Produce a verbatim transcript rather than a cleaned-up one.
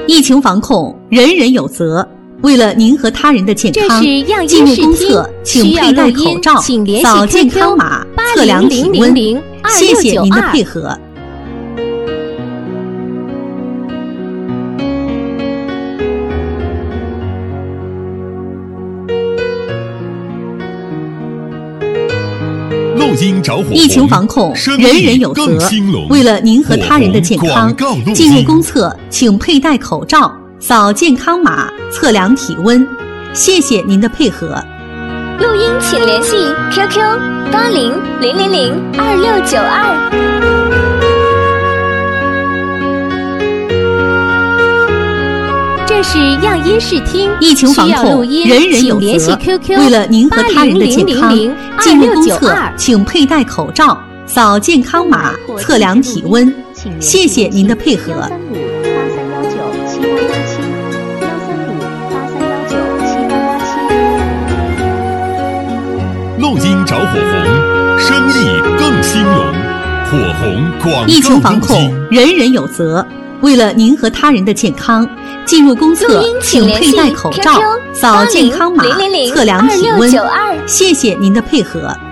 疫情防控，人人有责。为了您和他人的健康，进入公厕请佩戴口罩，扫健康码，测量体温。谢谢您的配合。 录音着火红， 疫情防控，人人有责。为了您和他人的健康，进入公厕请佩戴口罩，扫健康码，测量体温。谢谢您的配合。 录音请联系 Q Q 八零零零零二六九二。这是样音视听， 疫情防控，人人有责。为了您和他人的健康，进入公厕请佩戴口罩，扫健康码，测量体温。谢谢您的配合。 录音着火红，生意更兴隆。火红广告。 疫情防控，人人有责。为了您和他人的健康，进入公厕请佩戴口罩，扫健康码，测量体温。谢谢您的配合。